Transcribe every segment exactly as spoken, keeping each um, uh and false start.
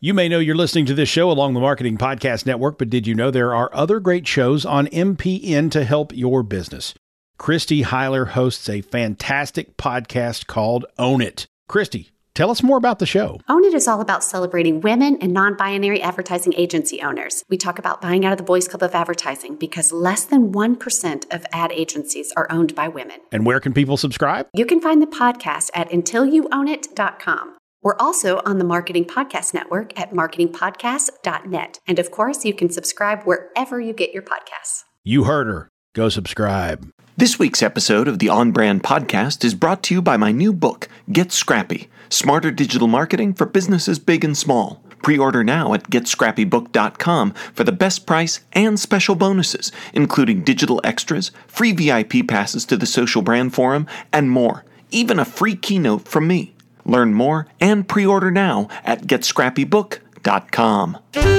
You may know you're listening to this show along the Marketing Podcast Network, but did you know there are other great shows on M P N to help your business? Christy Heiler hosts a fantastic podcast called Own It. Christy, tell us more about the show. Own It is all about celebrating women and non-binary advertising agency owners. We talk about buying out of the Boys Club of Advertising because less than one percent of ad agencies are owned by women. And where can people subscribe? You can find the podcast at until you own it dot com. We're also on the Marketing Podcast Network at marketing podcast dot net. And of course, you can subscribe wherever you get your podcasts. You heard her. Go subscribe. This week's episode of the On Brand Podcast is brought to you by my new book, Get Scrappy, Smarter Digital Marketing for Businesses Big and Small. Pre-order now at get scrappy book dot com for the best price and special bonuses, including digital extras, free V I P passes to the Social Brand Forum, and more. Even a free keynote from me. Learn more and pre-order now at get scrappy book dot com.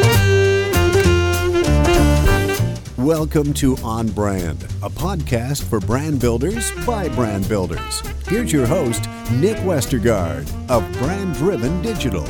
Welcome to On Brand, a podcast for brand builders by brand builders. Here's your host, Nick Westergaard of Brand Driven Digital.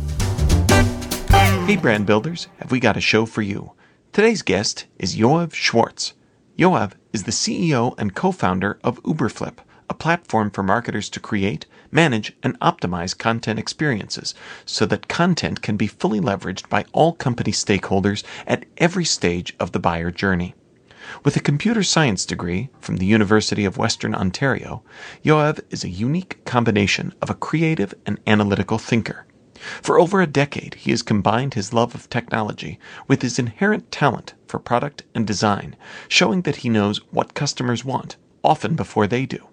Hey brand builders, have we got a show for you? Today's guest is Yoav Schwartz. Yoav is the C E O and co-founder of Uberflip, a platform for marketers to create, manage, and optimize content experiences so that content can be fully leveraged by all company stakeholders at every stage of the buyer journey. With a computer science degree from the University of Western Ontario, Yoav is a unique combination of a creative and analytical thinker. For over a decade, he has combined his love of technology with his inherent talent for product and design, showing that he knows what customers want, often before they do.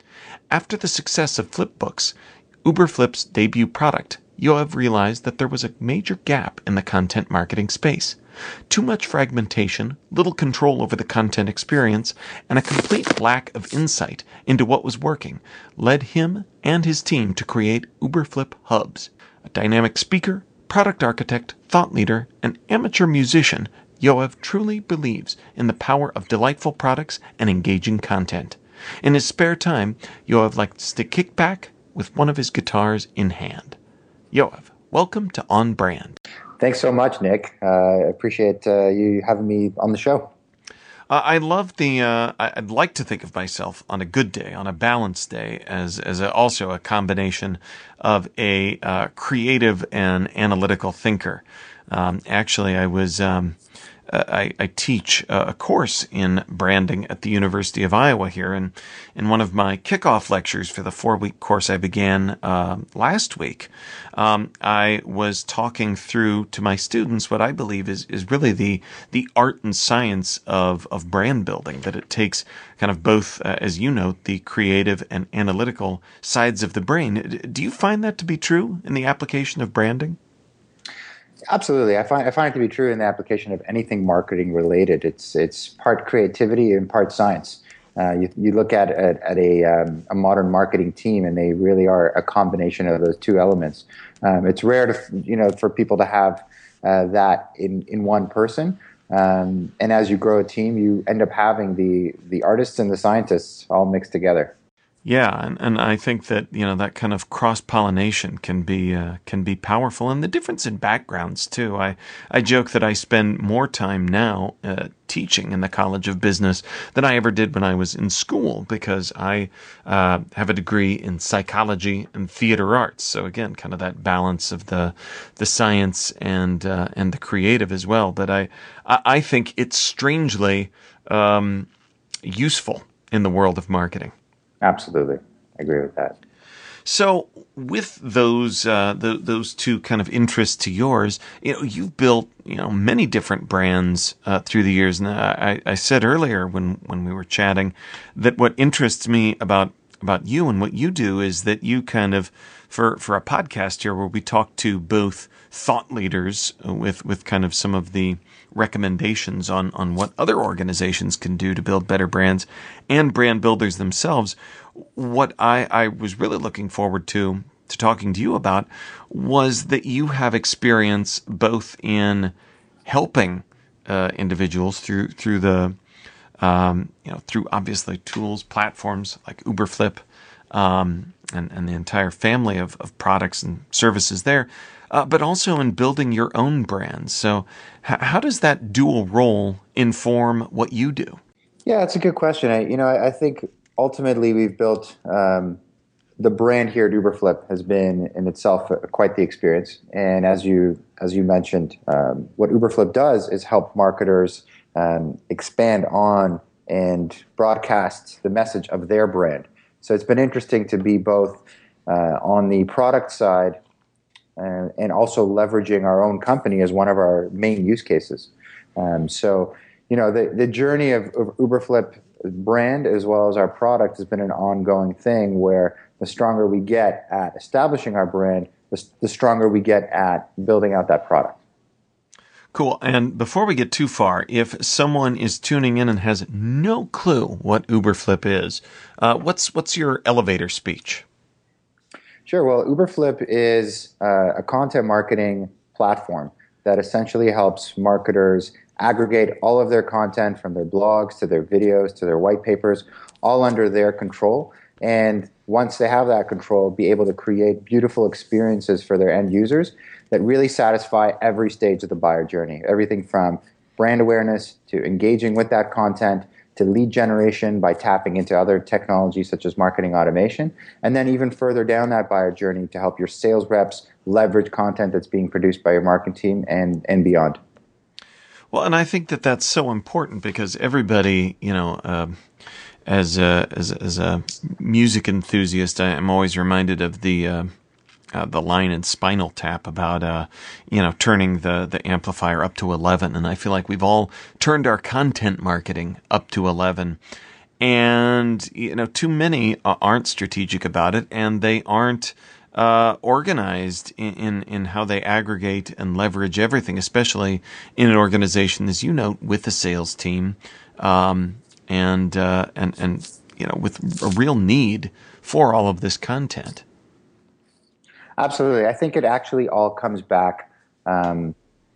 After the success of Flipbooks, Uberflip's debut product, Yoav realized that there was a major gap in the content marketing space. Too much fragmentation, little control over the content experience, and a complete lack of insight into what was working led him and his team to create Uberflip Hubs. A dynamic speaker, product architect, thought leader, and amateur musician, Yoav truly believes in the power of delightful products and engaging content. In his spare time, Yoav likes to kick back with one of his guitars in hand. Yoav, welcome to On Brand. Thanks so much, Nick. I uh, appreciate uh, you having me on the show. Uh, I love the, uh, I'd like to think of myself on a good day, on a balanced day, as, as a, also a combination of a uh, creative and analytical thinker. Um, actually, I was... Um, Uh, I, I teach uh, a course in branding at the University of Iowa here, and in one of my kickoff lectures for the four-week course I began uh, last week, um, I was talking through to my students what I believe is, is really the the art and science of, of brand building, that it takes kind of both, uh, as you note, the creative and analytical sides of the brain. Do you find that to be true in the application of branding? Absolutely. I find I find it to be true in the application of anything marketing related. It's it's part creativity and part science. Uh, you you look at at, at a um, a modern marketing team, and they really are a combination of those two elements. Um, it's rare to you know for people to have uh, that in, in one person. Um, and as you grow a team, you end up having the the artists and the scientists all mixed together. Yeah, and, and I think that you know that kind of cross-pollination can be uh, can be powerful, and the difference in backgrounds too. I I joke that I spend more time now uh, teaching in the College of Business than I ever did when I was in school, because I uh, have a degree in psychology and theater arts. So again, kind of that balance of the the science and uh, and the creative as well. But I I think it's strangely um, useful in the world of marketing. Absolutely. I agree with that. So with those uh, the, those two kind of interests to yours, you know, you've built, you know, many different brands uh, through the years. And I, I said earlier when, when we were chatting that what interests me about about you and what you do is that you kind of, for, for a podcast here where we talk to both thought leaders with, with kind of some of the recommendations on, on what other organizations can do to build better brands, and brand builders themselves, what I, I was really looking forward to, to talking to you about was that you have experience both in helping uh, individuals through through the um, you know through obviously tools, platforms like Uberflip, um, and and the entire family of, of products and services there, uh, but also in building your own brand. So h- how does that dual role inform what you do? Yeah, that's a good question. I, you know, I, I think ultimately we've built um, the brand here at Uberflip has been in itself quite the experience. And as you as you mentioned, um, what Uberflip does is help marketers um, expand on and broadcast the message of their brand. So it's been interesting to be both uh, on the product side and, and also leveraging our own company as one of our main use cases. Um, so. You know, the, the journey of, of Uberflip brand as well as our product has been an ongoing thing where the stronger we get at establishing our brand, the, the stronger we get at building out that product. Cool. And before we get too far, if someone is tuning in and has no clue what Uberflip is, uh, what's what's your elevator speech? Sure. Well, Uberflip is uh, a content marketing platform that essentially helps marketers aggregate all of their content from their blogs to their videos to their white papers, all under their control. And once they have that control, be able to create beautiful experiences for their end users that really satisfy every stage of the buyer journey. Everything from brand awareness to engaging with that content to lead generation by tapping into other technologies such as marketing automation, and then even further down that buyer journey to help your sales reps leverage content that's being produced by your marketing team and, and beyond. Well, and I think that that's so important because everybody, you know, uh, as a, as, as a music enthusiast, I am always reminded of the uh, uh, the line in Spinal Tap about, uh, you know, turning the, the amplifier up to eleven. And I feel like we've all turned our content marketing up to eleven. And, you know, too many aren't strategic about it, and they aren't Uh, organized in, in, in how they aggregate and leverage everything, especially in an organization, as you note, with a sales team, um, and uh, and and you know, with a real need for all of this content. Absolutely, I think it actually all comes back um,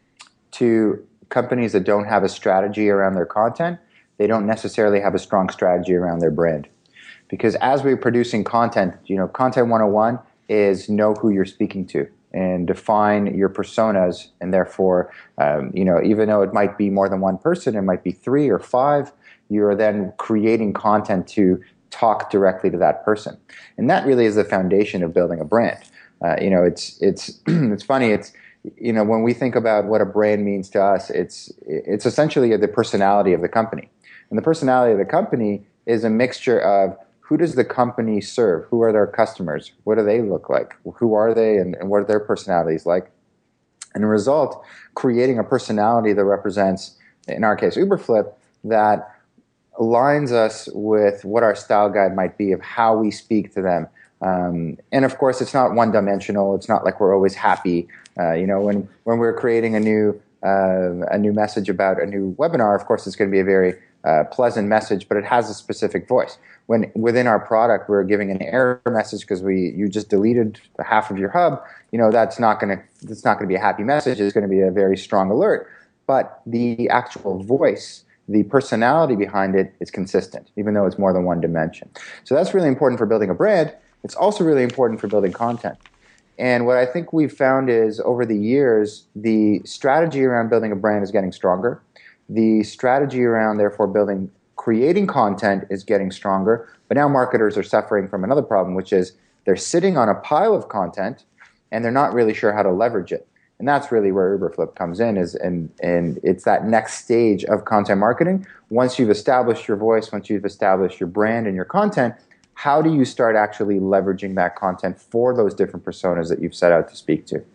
to companies that don't have a strategy around their content. They don't necessarily have a strong strategy around their brand, because as we're producing content, you know, Content one oh one is know who you're speaking to and define your personas. And therefore, um, you know, even though it might be more than one person, it might be three or five, you're then creating content to talk directly to that person. And that really is the foundation of building a brand. Uh, you know, it's, it's, it's funny. It's, you know, when we think about what a brand means to us, it's, it's essentially the personality of the company. And the personality of the company is a mixture of who does the company serve? Who are their customers? What do they look like? Who are they, and, and what are their personalities like? And a result, creating a personality that represents, in our case, Uberflip, that aligns us with what our style guide might be of how we speak to them. Um, and of course, it's not one-dimensional. It's not like we're always happy. Uh, you know, when when we're creating a new uh, a new message about a new webinar, of course, it's going to be a very uh, pleasant message, but it has a specific voice. When within our product we're giving an error message because we you just deleted half of your hub, you know, that's not going to that's not going to be a happy message. It's going to be a very strong alert. But the actual voice, the personality behind it is consistent, even though it's more than one dimension. So that's really important for building a brand. It's also really important for building content. And what I think we've found is over the years, the strategy around building a brand is getting stronger. The strategy around, therefore, building creating content is getting stronger, but now marketers are suffering from another problem, which is they're sitting on a pile of content and they're not really sure how to leverage it. And that's really where Uberflip comes in, is and and it's that next stage of content marketing. Once you've established your voice, once you've established your brand and your content, how do you start actually leveraging that content for those different personas that you've set out to speak to?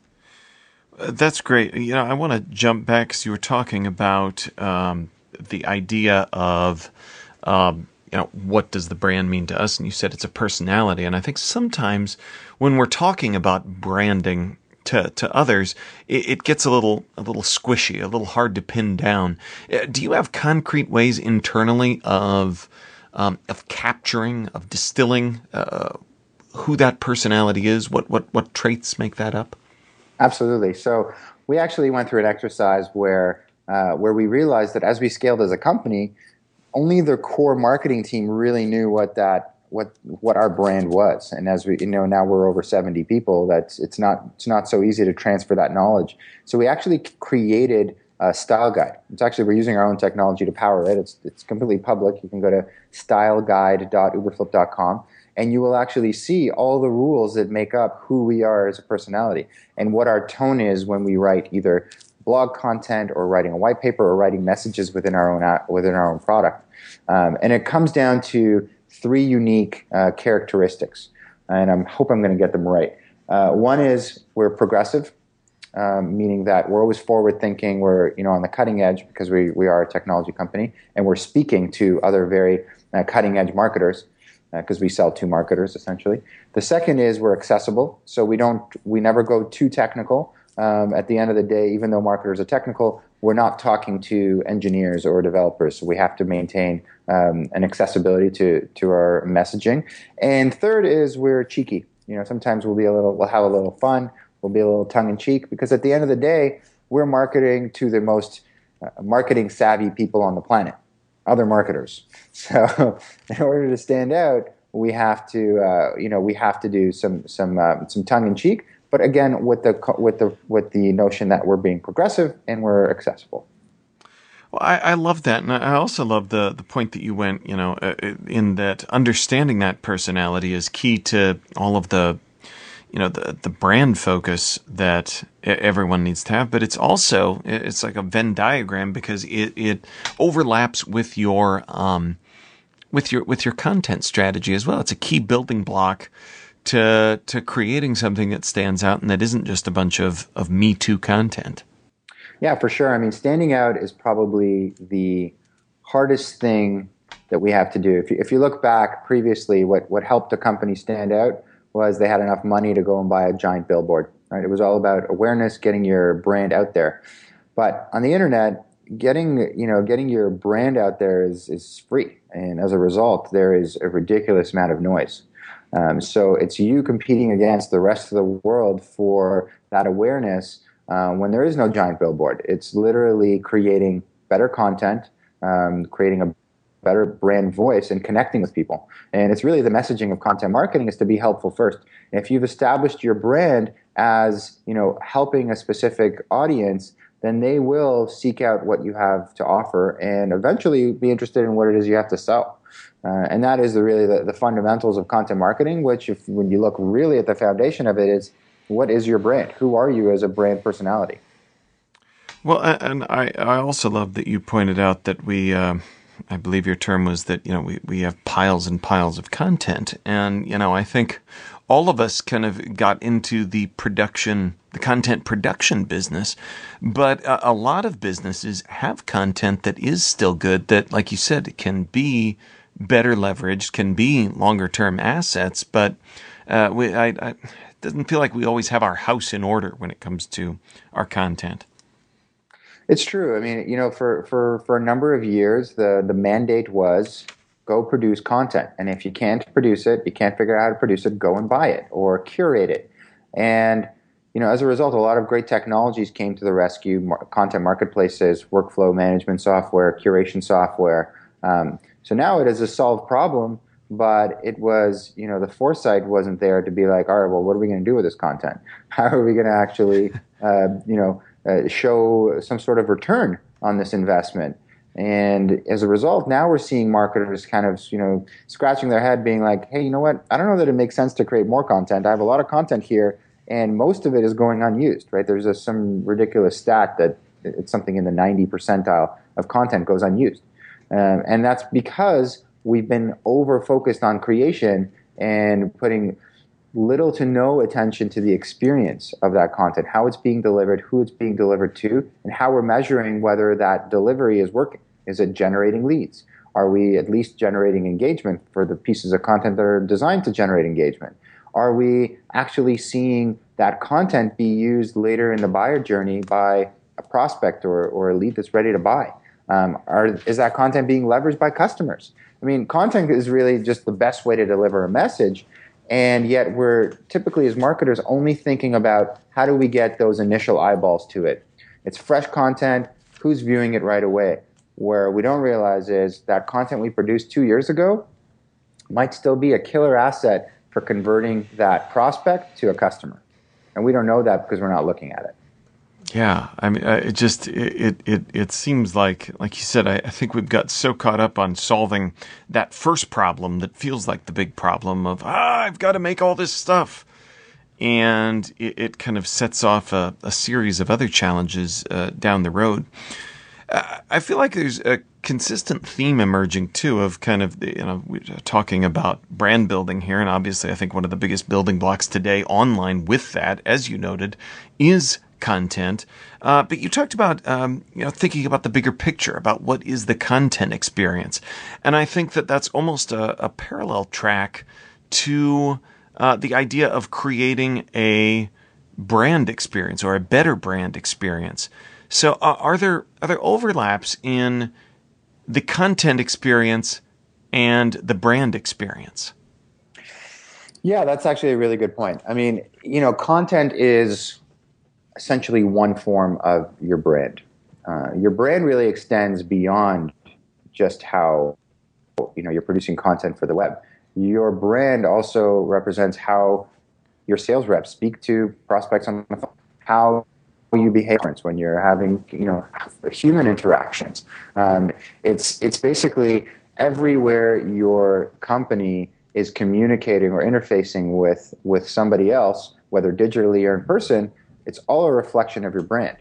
That's great. You know, I want to jump back because you were talking about um, the idea of, um, you know, what does the brand mean to us? And you said it's a personality. And I think sometimes when we're talking about branding to to others, it, it gets a little a little squishy, a little hard to pin down. Do you have concrete ways internally of um, of capturing, of distilling uh, who that personality is? What what what traits make that up? Absolutely. So we actually went through an exercise where uh, where we realized that as we scaled as a company, only the core marketing team really knew what that what what our brand was. And as we, you know, now we're over seventy people. That's it's not it's not so easy to transfer that knowledge. So we actually created a style guide. It's actually we're using our own technology to power it. It's it's completely public. You can go to style guide dot uberflip dot com. And you will actually see all the rules that make up who we are as a personality and what our tone is when we write either blog content or writing a white paper or writing messages within our own within our own product. Um, and it comes down to three unique uh, characteristics, and I hope I'm going to get them right. Uh, one is we're progressive, um, meaning that we're always forward thinking. We're you know on the cutting edge because we we are a technology company, and we're speaking to other very uh, cutting edge marketers. Because uh, we sell to marketers essentially. The second is we're accessible, so we don't we never go too technical. Um, at the end of the day, even though marketers are technical, we're not talking to engineers or developers, so we have to maintain um, an accessibility to to our messaging. And third is we're cheeky. You know, sometimes we'll be a little we'll have a little fun, we'll be a little tongue in cheek, because at the end of the day, we're marketing to the most uh, marketing savvy people on the planet. Other marketers. So in order to stand out, we have to, uh, you know, we have to do some some um, some tongue in cheek, but again, with the with the with the notion that we're being progressive and we're accessible. Well, I, I love that, and I also love the the point that you went, you know, uh, in that understanding that personality is key to all of the, you know, the the brand focus that everyone needs to have. But it's also it's like a Venn diagram because it it overlaps with your um with your with your content strategy as well. It's a key building block to to creating something that stands out and that isn't just a bunch of of Me Too content. Yeah, for sure. I mean, standing out is probably the hardest thing that we have to do. If you, if you look back previously, what what helped a company stand out was they had enough money to go and buy a giant billboard, right? It was all about awareness, getting your brand out there. But on the internet, getting, you know, getting your brand out there is, is free. And as a result, there is a ridiculous amount of noise. Um, so it's you competing against the rest of the world for that awareness uh, when there is no giant billboard. It's literally creating better content, um, creating a better brand voice and connecting with people. And it's really the messaging of content marketing is to be helpful first. And if you've established your brand as, you know, helping a specific audience, then they will seek out what you have to offer and eventually be interested in what it is you have to sell. Uh, and that is the, really the, the fundamentals of content marketing, which if when you look really at the foundation of it is, what is your brand? Who are you as a brand personality? Well, and I, I also love that you pointed out that we, uh, I believe your term was that, you know, we, we have piles and piles of content. And, you know, I think all of us kind of got into the production, the content production business, but a, a lot of businesses have content that is still good that, like you said, can be better leveraged, can be longer term assets, but uh, we, I, I, it doesn't feel like we always have our house in order when it comes to our content. It's true. I mean, you know, for, for, for a number of years, the, the mandate was go produce content. And if you can't produce it, you can't figure out how to produce it, go and buy it or curate it. And, you know, as a result, a lot of great technologies came to the rescue, mar- content marketplaces, workflow management software, curation software. Um, so now it is a solved problem, but it was, you know, the foresight wasn't there to be like, all right, well, what are we going to do with this content? How are we going to actually, uh, you know, Uh, show some sort of return on this investment? And as a result, now we're seeing marketers kind of, you know, scratching their head being like, hey, you know what? I don't know that it makes sense to create more content. I have a lot of content here and most of it is going unused, right? There's a, some ridiculous stat that it's something in the ninety percentile of content goes unused. Um, and that's because we've been over-focused on creation and putting little to no attention to the experience of that content, how it's being delivered, who it's being delivered to, and how we're measuring whether that delivery is working. Is it generating leads? Are we at least generating engagement for the pieces of content that are designed to generate engagement? Are we actually seeing that content be used later in the buyer journey by a prospect or, or a lead that's ready to buy? Um, are, is that content being leveraged by customers? I mean, content is really just the best way to deliver a message. And yet we're typically as marketers only thinking about how do we get those initial eyeballs to it. It's fresh content, who's viewing it right away. Where we don't realize is that content we produced two years ago might still be a killer asset for converting that prospect to a customer. And we don't know that because we're not looking at it. Yeah, I mean, uh, it just it it it seems like, like you said, I, I think we've got so caught up on solving that first problem that feels like the big problem of ah, I've got to make all this stuff, and it, it kind of sets off a, a series of other challenges uh, down the road. Uh, I feel like there's a consistent theme emerging too of kind of the, you know we're talking about brand building here, and obviously I think one of the biggest building blocks today online with that, as you noted, is content. Uh, but you talked about, um, you know, thinking about the bigger picture, about what is the content experience. And I think that that's almost a, a parallel track to uh, the idea of creating a brand experience or a better brand experience. So uh, are there, are there overlaps in the content experience and the brand experience? Yeah, that's actually a really good point. I mean, you know, content is essentially one form of your brand. Uh, your brand really extends beyond just how, you know, you're producing content for the web. Your brand also represents how your sales reps speak to prospects on the phone, how you behave when you're having, you know, human interactions. Um, it's it's basically everywhere your company is communicating or interfacing with with somebody else, whether digitally or in person. It's all a reflection of your brand.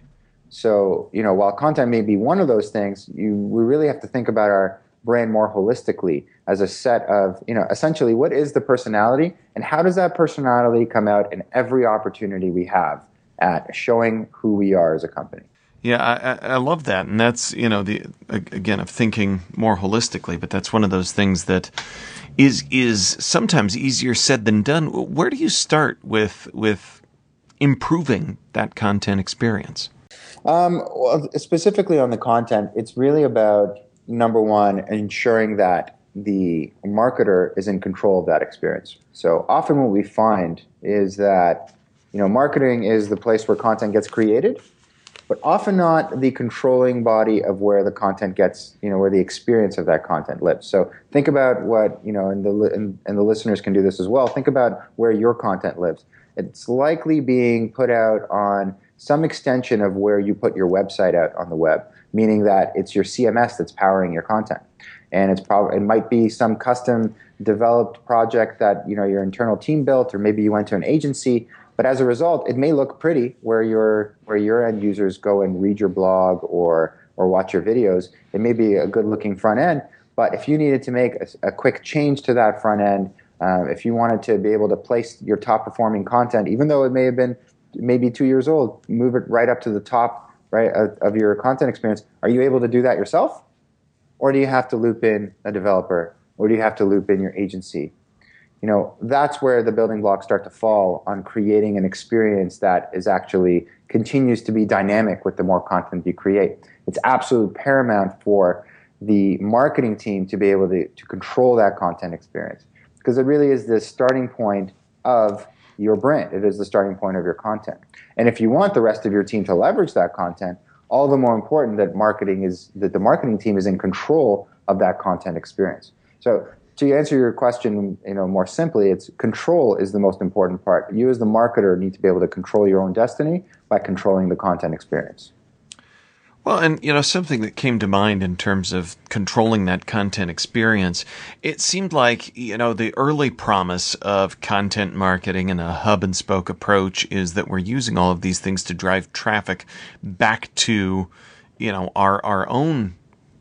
So, you know, while content may be one of those things, you we really have to think about our brand more holistically as a set of, you know, essentially what is the personality and how does that personality come out in every opportunity we have at showing who we are as a company. Yeah, I, I love that. And that's, you know, the again, of thinking more holistically, but that's one of those things that is is sometimes easier said than done. Where do you start with with improving that content experience? Um, well, specifically on the content, it's really about, number one, ensuring that the marketer is in control of that experience. So often what we find is that, you know, marketing is the place where content gets created, but often not the controlling body of where the content gets, you know, where the experience of that content lives. So think about what, you know, and the, and, and the listeners can do this as well. Think about where your content lives. It's likely being put out on some extension of where you put your website out on the web, meaning that it's your C M S that's powering your content. And it's probably, it might be some custom developed project that, you know, your internal team built, or maybe you went to an agency. But as a result, it may look pretty where your where your end users go and read your blog or or watch your videos. It may be a good looking front end, but if you needed to make a, a quick change to that front end, um, if you wanted to be able to place your top performing content, even though it may have been maybe two years old, move it right up to the top, right, of, of your content experience. Are you able to do that yourself, or do you have to loop in a developer, or do you have to loop in your agency? You know, that's where the building blocks start to fall on creating an experience that is actually continues to be dynamic with the more content you create. It's absolutely paramount for the marketing team to be able to, to control that content experience, because it really is the starting point of your brand. It is the starting point of your content. And if you want the rest of your team to leverage that content, all the more important that marketing is that the marketing team is in control of that content experience. So to answer your question, you know, more simply, it's control is the most important part. You as the marketer need to be able to control your own destiny by controlling the content experience. Well, and, you know, something that came to mind in terms of controlling that content experience, it seemed like, you know, the early promise of content marketing and a hub and spoke approach is that we're using all of these things to drive traffic back to, you know, our, our own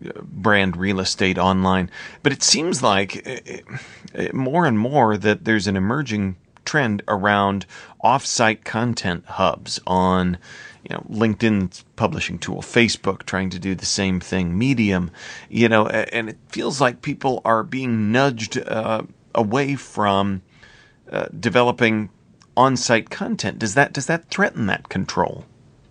brand real estate online. But it seems like more and more that there's an emerging trend around off-site content hubs on, you know, LinkedIn's publishing tool, Facebook trying to do the same thing, Medium, you know, and it feels like people are being nudged uh, away from uh, developing on-site content. Does that does that threaten that control?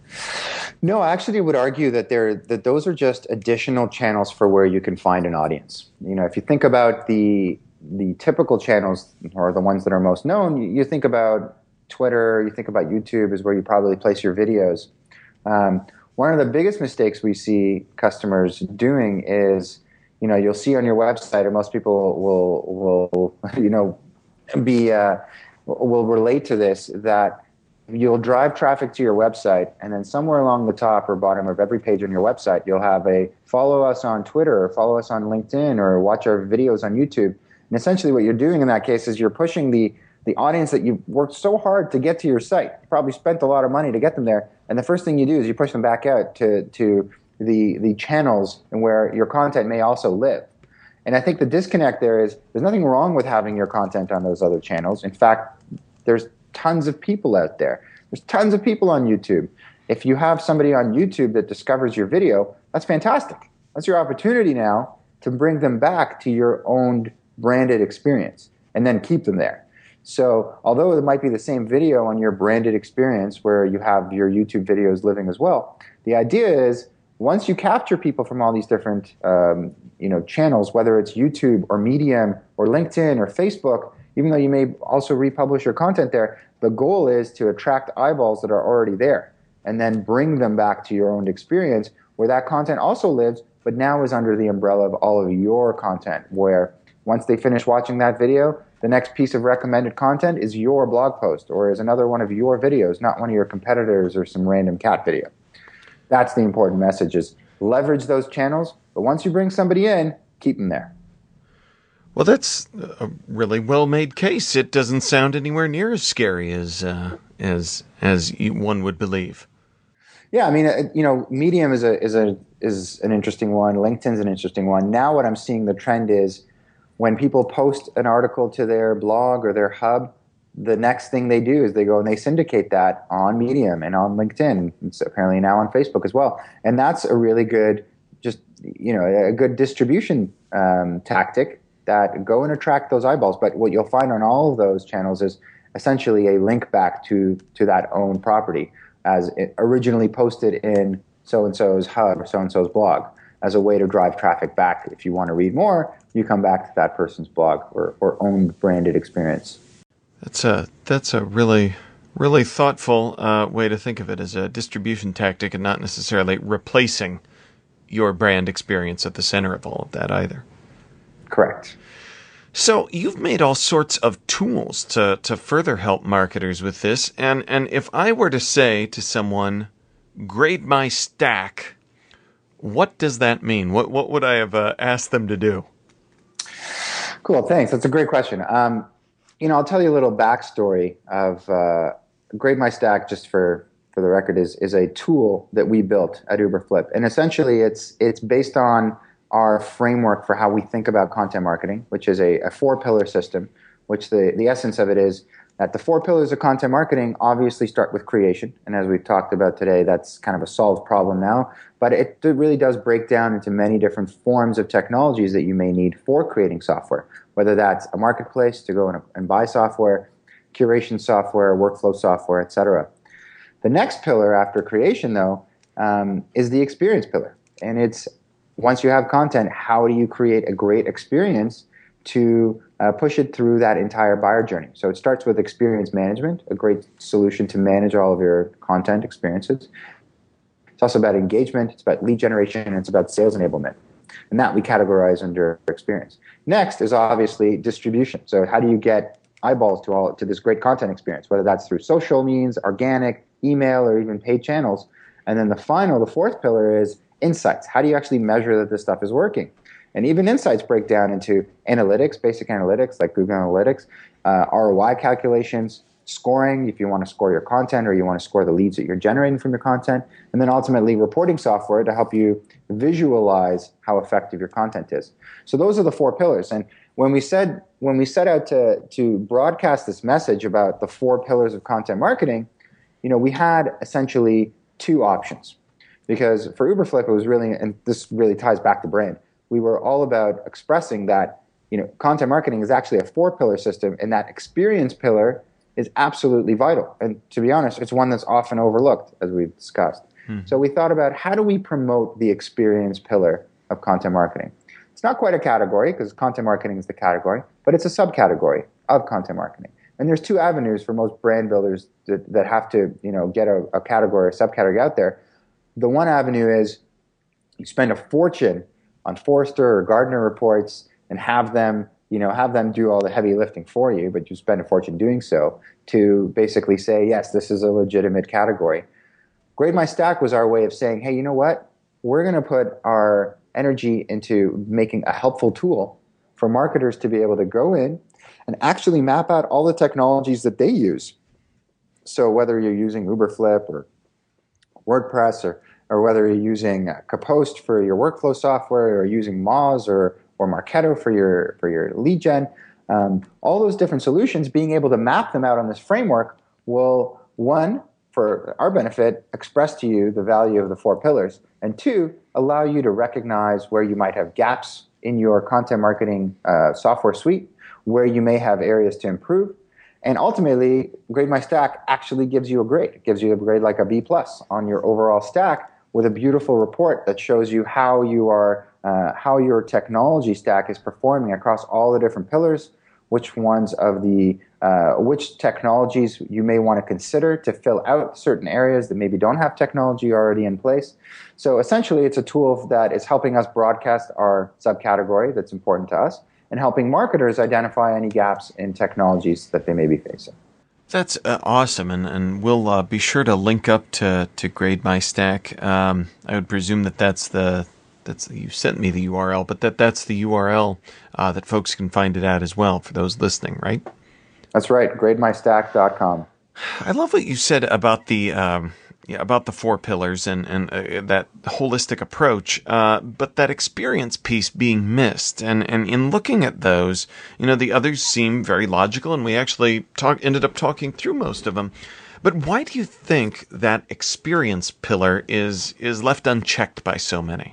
No, I actually would argue that they're, that those are just additional channels for where you can find an audience. You know, if you think about the the typical channels, or the ones that are most known, you, you think about Twitter, you think about YouTube is where you probably place your videos. Um, one of the biggest mistakes we see customers doing is, you know, you'll see on your website, or most people will, will, you know, be, uh, will relate to this, that you'll drive traffic to your website, and then somewhere along the top or bottom of every page on your website, you'll have a follow us on Twitter, or follow us on LinkedIn, or watch our videos on YouTube. And essentially what you're doing in that case is you're pushing the, the audience that you've worked so hard to get to your site. You probably spent a lot of money to get them there. And the first thing you do is you push them back out to, to the, the channels and where your content may also live. And I think the disconnect there is there's nothing wrong with having your content on those other channels. In fact, there's tons of people out there. There's tons of people on YouTube. If you have somebody on YouTube that discovers your video, that's fantastic. That's your opportunity now to bring them back to your own branded experience and then keep them there. So although it might be the same video on your branded experience where you have your YouTube videos living as well, the idea is once you capture people from all these different um, you know, channels, whether it's YouTube or Medium or LinkedIn or Facebook, even though you may also republish your content there, the goal is to attract eyeballs that are already there and then bring them back to your own experience where that content also lives, but now is under the umbrella of all of your content, where once they finish watching that video, the next piece of recommended content is your blog post or is another one of your videos, not one of your competitors or some random cat video. That's the important message, is leverage those channels, but once you bring somebody in, keep them there. Well, that's a really well-made case. It doesn't sound anywhere near as scary as uh, as as one would believe. Yeah, I mean, you know, Medium is a is a is an interesting one. LinkedIn's an interesting one. Now, what I'm seeing the trend is when people post an article to their blog or their hub, the next thing they do is they go and they syndicate that on Medium and on LinkedIn. It's apparently now on Facebook as well, and that's a really good, just you know, a good distribution um, tactic. That go and attract those eyeballs. But what you'll find on all of those channels is essentially a link back to, to that own property as it originally posted in so-and-so's hub or so-and-so's blog as a way to drive traffic back. If you want to read more, you come back to that person's blog or, or own branded experience. That's a, that's a really, really thoughtful uh, way to think of it, as a distribution tactic and not necessarily replacing your brand experience at the center of all of that either. Correct. So you've made all sorts of tools to, to further help marketers with this. And, and if I were to say to someone, grade my stack, what does that mean? What, what would I have uh, asked them to do? Cool. Thanks. That's a great question. Um, you know, I'll tell you a little backstory of uh, Grade My Stack, just for, for the record, is, is a tool that we built at Uberflip. And essentially it's, it's based on our framework for how we think about content marketing, which is a, a four-pillar system, which the, the essence of it is that the four pillars of content marketing obviously start with creation. And as we've talked about today, that's kind of a solved problem now. But it really does break down into many different forms of technologies that you may need for creating software, whether that's a marketplace to go and, and buy software, curation software, workflow software, et cetera. The next pillar after creation, though, um, is the experience pillar. And it's once you have content, how do you create a great experience to uh, push it through that entire buyer journey? So it starts with experience management, a great solution to manage all of your content experiences. It's also about engagement, it's about lead generation, and it's about sales enablement. And that we categorize under experience. Next is obviously distribution. So how do you get eyeballs to all to this great content experience, whether that's through social means, organic, email, or even paid channels. And then the final, the fourth pillar is insights. How do you actually measure that this stuff is working? And even insights break down into analytics, basic analytics like Google Analytics, uh, R O I calculations, scoring if you want to score your content or you want to score the leads that you're generating from your content, and then ultimately reporting software to help you visualize how effective your content is. So those are the four pillars. And when we said when we set out to to broadcast this message about the four pillars of content marketing, you know, we had essentially two options. Because for Uberflip, it was really, and this really ties back to brand, we were all about expressing that, you know, content marketing is actually a four-pillar system, and that experience pillar is absolutely vital. And to be honest, it's one that's often overlooked, as we've discussed. Hmm. So we thought about how do we promote the experience pillar of content marketing? It's not quite a category, because content marketing is the category, but it's a subcategory of content marketing. And there's two avenues for most brand builders that, that have to, you know, get a, a category or subcategory out there. The one avenue is you spend a fortune on Forrester or Gartner reports and have them, you know, have them do all the heavy lifting for you, but you spend a fortune doing so, to basically say, yes, this is a legitimate category. Grade My Stack was our way of saying, hey, you know what? We're going to put our energy into making a helpful tool for marketers to be able to go in and actually map out all the technologies that they use. So whether you're using Uberflip or WordPress, or, or whether you're using Kapost for your workflow software, or using Moz or, or Marketo for your, for your lead gen, um, all those different solutions, being able to map them out on this framework will, one, for our benefit, express to you the value of the four pillars, and two, allow you to recognize where you might have gaps in your content marketing uh, software suite, where you may have areas to improve. And ultimately, Grade My Stack actually gives you a grade. It gives you a grade like a B plus on your overall stack, with a beautiful report that shows you how you are, uh, how your technology stack is performing across all the different pillars, which ones of the, uh, which technologies you may want to consider to fill out certain areas that maybe don't have technology already in place. So essentially, it's a tool that is helping us broadcast our subcategory that's important to us, and helping marketers identify any gaps in technologies that they may be facing. That's uh, awesome, and, and we'll uh, be sure to link up to, to Grade My Stack. Um, I would presume that that's the, that's you sent me the U R L, but that, that's the U R L uh, that folks can find it at as well for those listening, right? That's right, grade my stack dot com. I love what you said about the um, yeah, about the four pillars and, and uh, that holistic approach, uh, but that experience piece being missed. And, and in looking at those, you know, the others seem very logical, and we actually talk, ended up talking through most of them. But why do you think that experience pillar is is left unchecked by so many?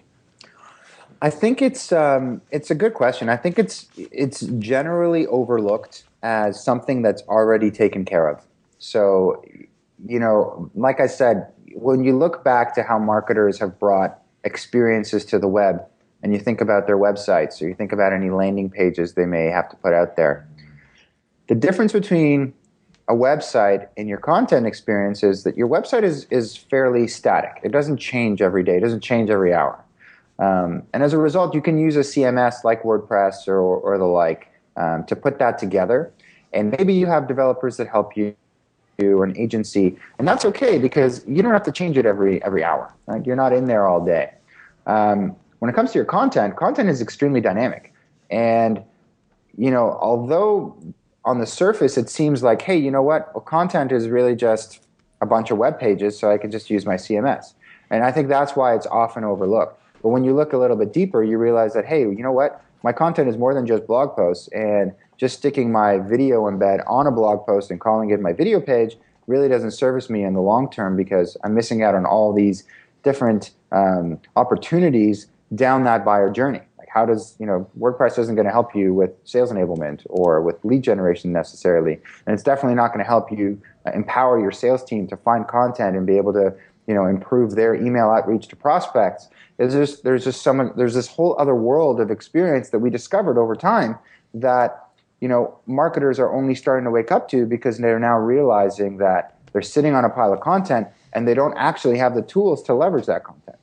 I think it's um, it's a good question. I think it's it's generally overlooked as something that's already taken care of. So, you know, like I said, when you look back to how marketers have brought experiences to the web, and you think about their websites, or you think about any landing pages they may have to put out there, the difference between a website and your content experience is that your website is, is fairly static. It doesn't change every day. It doesn't change every hour. Um, and as a result, you can use a C M S like WordPress or, or the like um, to put that together. And maybe you have developers that help you, or an agency, and that's okay, because you don't have to change it every every hour. Right? You're not in there all day. Um, when it comes to your content, content is extremely dynamic. And, you know, although on the surface it seems like, hey, you know what? Well, content is really just a bunch of web pages, so I can just use my C M S. And I think that's why it's often overlooked. But when you look a little bit deeper, you realize that, hey, you know what? My content is more than just blog posts, and just sticking my video embed on a blog post and calling it my video page really doesn't service me in the long term, because I'm missing out on all these different um, opportunities down that buyer journey. Like, how does, you know, WordPress isn't going to help you with sales enablement or with lead generation necessarily, and it's definitely not going to help you uh, empower your sales team to find content and be able to, you know, improve their email outreach to prospects. There's just, there's just some, there's this whole other world of experience that we discovered over time that, you know, marketers are only starting to wake up to, because they're now realizing that they're sitting on a pile of content and they don't actually have the tools to leverage that content.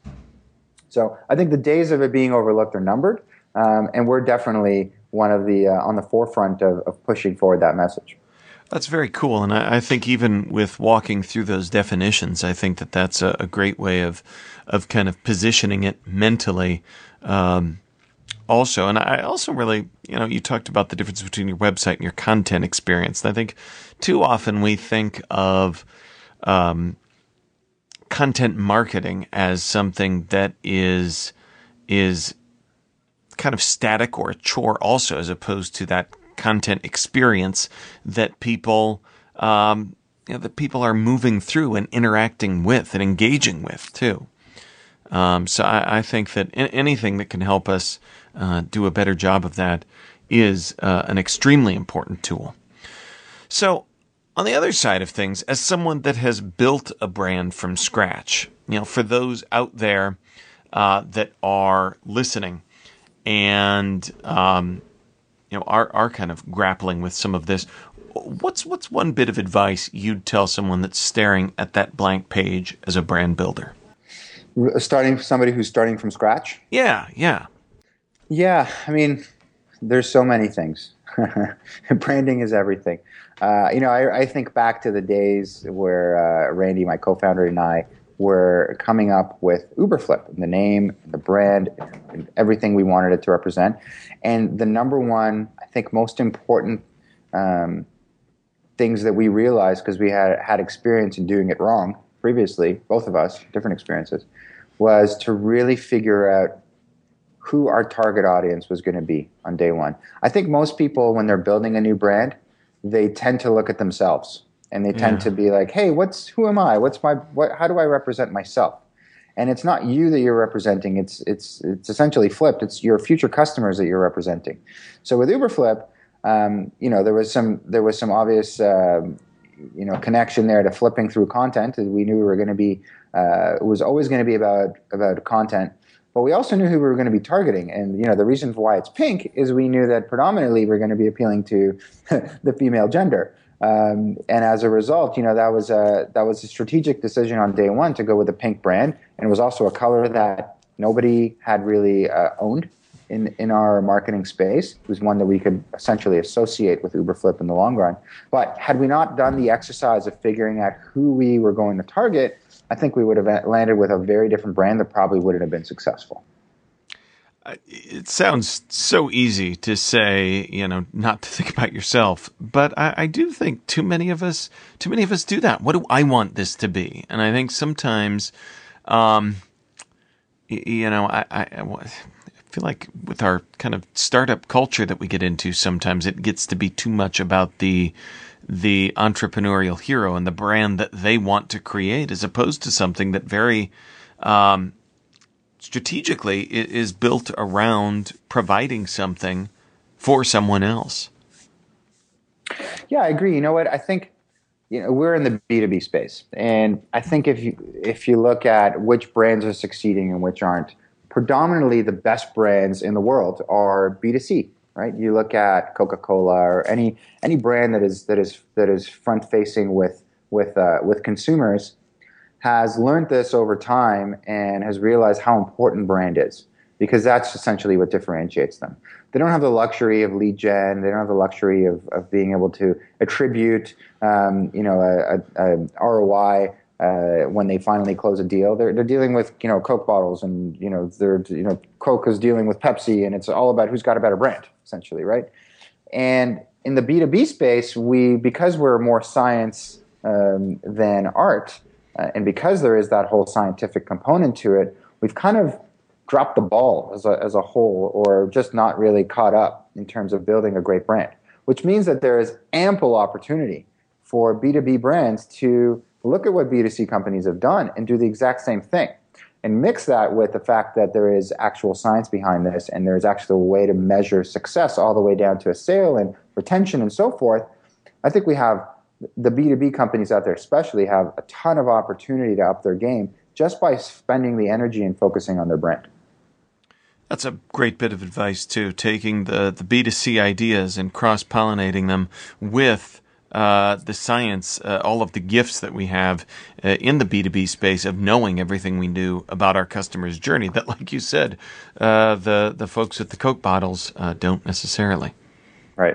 So I think the days of it being overlooked are numbered, um, and we're definitely one of the uh, on the forefront of, of pushing forward that message. That's very cool, and I, I think even with walking through those definitions, I think that that's a, a great way of of kind of positioning it mentally. Um, Also, and I also really, you know, you talked about the difference between your website and your content experience. And I think too often we think of um, content marketing as something that is is kind of static or a chore also, as opposed to that content experience that people, um, you know, that people are moving through and interacting with and engaging with too. Um, so I, I think that anything that can help us uh, do a better job of that is uh, an extremely important tool. So on the other side of things, as someone that has built a brand from scratch, you know, for those out there uh, that are listening and um, you know are are kind of grappling with some of this, what's what's one bit of advice you'd tell someone that's staring at that blank page as a brand builder? Starting somebody who's starting from scratch? Yeah, yeah. Yeah, I mean, there's so many things. Branding is everything. Uh, you know, I, I think back to the days where uh, Randy, my co-founder, and I were coming up with Uberflip, the name, the brand, and everything we wanted it to represent. And the number one, I think, most important um, things that we realized, because we had had experience in doing it wrong previously, both of us, different experiences, was to really figure out who our target audience was going to be on day one. I think most people, when they're building a new brand, they tend to look at themselves and they tend yeah. to be like, "Hey, what's who am I? What's my what? How do I represent myself?" And it's not you that you're representing. It's it's it's essentially flipped. It's your future customers that you're representing. So with Uberflip, um, you know, there was some there was some obvious uh, you know connection there to flipping through content. We knew we were going to be uh, it was always going to be about about content. But we also knew who we were going to be targeting. And, you know, the reason why it's pink is we knew that predominantly we're going to be appealing to the female gender. Um, and as a result, you know, that was a, that was a strategic decision on day one to go with the pink brand. And it was also a color that nobody had really uh, owned in, in our marketing space. It was one that we could essentially associate with Uberflip in the long run. But had we not done the exercise of figuring out who we were going to target, I think we would have landed with a very different brand that probably wouldn't have been successful. It sounds so easy to say, you know, not to think about yourself, but I, I do think too many of us, too many of us do that. What do I want this to be? And I think sometimes, um, you know, I, I, I feel like with our kind of startup culture that we get into, sometimes it gets to be too much about the the entrepreneurial hero and the brand that they want to create, as opposed to something that very um, strategically is built around providing something for someone else. Yeah, I agree. You know what? I think you know we're in the B two B space, and I think if you if you look at which brands are succeeding and which aren't, predominantly the best brands in the world are B two C. Right? You look at Coca-Cola or any any brand that is that is that is front facing with with uh, with consumers has learned this over time and has realized how important brand is, because that's essentially what differentiates them. They don't have the luxury of lead gen. They don't have the luxury of, of being able to attribute um, you know a, a, a R O I uh, when they finally close a deal. They're they're dealing with you know Coke bottles, and you know they're you know Coke is dealing with Pepsi, and it's all about who's got a better brand, essentially, right? And in the B two B space, we because we're more science um, than art, uh, and because there is that whole scientific component to it, we've kind of dropped the ball as a as a whole, or just not really caught up in terms of building a great brand. Which means that there is ample opportunity for B two B brands to look at what B two C companies have done and do the exact same thing. And mix that with the fact that there is actual science behind this, and there's actually a way to measure success all the way down to a sale and retention and so forth. I think we have, the B two B companies out there especially have a ton of opportunity to up their game just by spending the energy and focusing on their brand. That's a great bit of advice too, taking the, the B two C ideas and cross-pollinating them with Uh, the science, uh, all of the gifts that we have uh, in the B two B space of knowing everything we do about our customer's journey that, like you said, uh, the, the folks at the Coke bottles uh, don't necessarily. Right.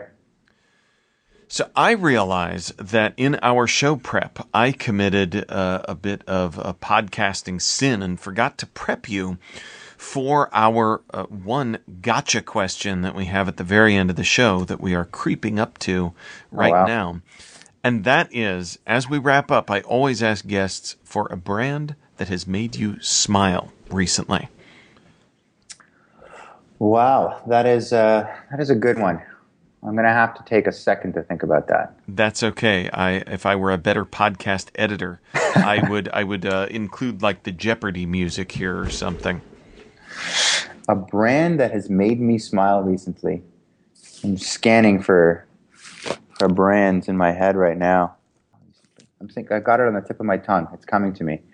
So I realize that in our show prep, I committed uh, a bit of a podcasting sin and forgot to prep you for our uh, one gotcha question that we have at the very end of the show that we are creeping up to right oh, wow. now. And that is, as we wrap up, I always ask guests for a brand that has made you smile recently. Wow, that is, uh, that is a good one. I'm going to have to take a second to think about that. That's okay. I, if I were a better podcast editor, I would, I would uh, include like the Jeopardy music here or something. A brand that has made me smile recently. I'm scanning for for brands in my head right now. I'm thinking I got it on the tip of my tongue. It's coming to me.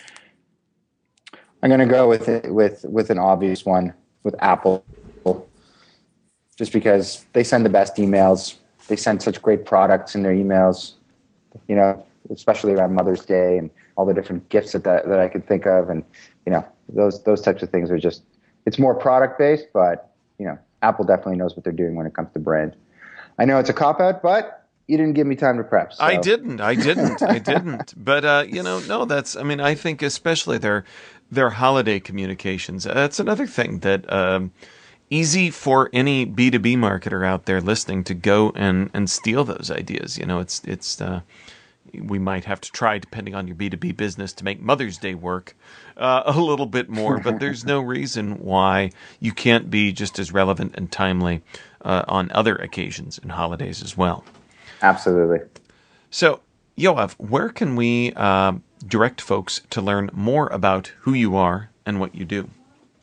I'm going to go with it, with with an obvious one, with Apple, just because they send the best emails. They send such great products in their emails. You know, especially around Mother's Day and all the different gifts that that, that I could think of, and you know. Those those types of things are just, it's more product based, but you know, Apple definitely knows what they're doing when it comes to brand. I know it's a cop-out, but you didn't give me time to prep. So. I didn't. I didn't. I didn't. But, uh, you know, no, that's, I mean, I think especially their, their holiday communications, that's another thing that, um, easy for any B two B marketer out there listening to go and, and steal those ideas. You know, it's, it's, uh, we might have to try, depending on your B two B business, to make Mother's Day work uh, a little bit more. But there's no reason why you can't be just as relevant and timely uh, on other occasions and holidays as well. Absolutely. So, Yoav, where can we uh, direct folks to learn more about who you are and what you do?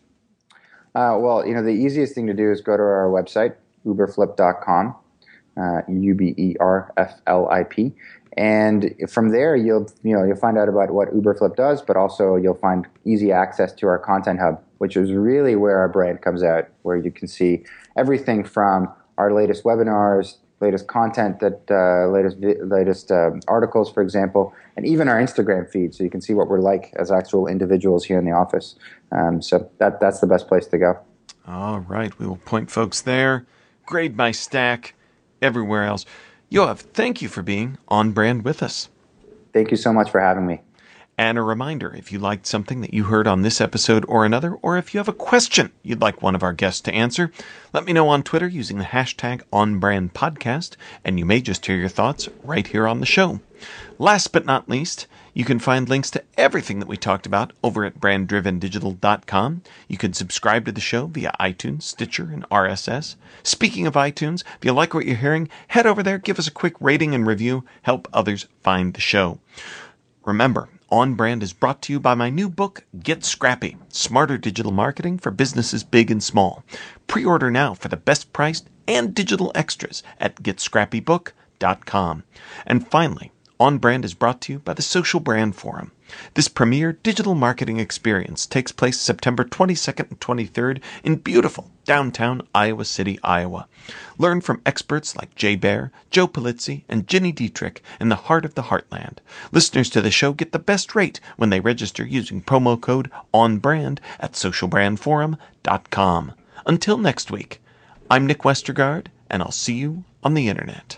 Uh, well, you know, the easiest thing to do is go to our website, uberflip dot com, uh, U B E R F L I P. And from there, you'll you know you'll find out about what Uberflip does, but also you'll find easy access to our content hub, which is really where our brand comes out, where you can see everything from our latest webinars, latest content, that uh, latest latest uh, articles, for example, and even our Instagram feed, so you can see what we're like as actual individuals here in the office. Um, so that that's the best place to go. All right, we will point folks there. Grade my stack everywhere else. Yoav, thank you for being on brand with us. Thank you so much for having me. And a reminder, if you liked something that you heard on this episode or another, or if you have a question you'd like one of our guests to answer, let me know on Twitter using the hashtag OnBrandPodcast, and you may just hear your thoughts right here on the show. Last but not least, you can find links to everything that we talked about over at brand driven digital dot com. You can subscribe to the show via iTunes, Stitcher, and R S S. Speaking of iTunes, if you like what you're hearing, head over there, give us a quick rating and review, help others find the show. Remember, On Brand is brought to you by my new book, Get Scrappy, Smarter Digital Marketing for Businesses Big and Small. Pre-order now for the best priced and digital extras at get scrappy book dot com. And finally, On Brand is brought to you by the Social Brand Forum. This premier digital marketing experience takes place September twenty-second and twenty-third in beautiful downtown Iowa City, Iowa. Learn from experts like Jay Baer, Joe Polizzi, and Ginny Dietrich in the heart of the heartland. Listeners to the show get the best rate when they register using promo code ONBRAND at social brand forum dot com. Until next week, I'm Nick Westergaard, and I'll see you on the internet.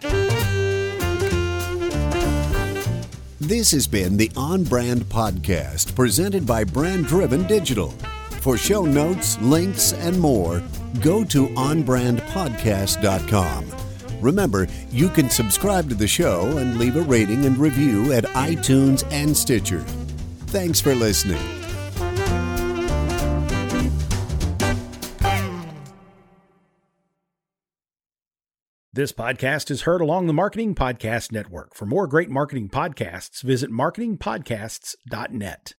This has been the On Brand Podcast, presented by Brand Driven Digital. For show notes, links, and more, go to on brand podcast dot com. Remember, you can subscribe to the show and leave a rating and review at iTunes and Stitcher. Thanks for listening. This podcast is heard along the Marketing Podcast Network. For more great marketing podcasts, visit marketing podcasts dot net.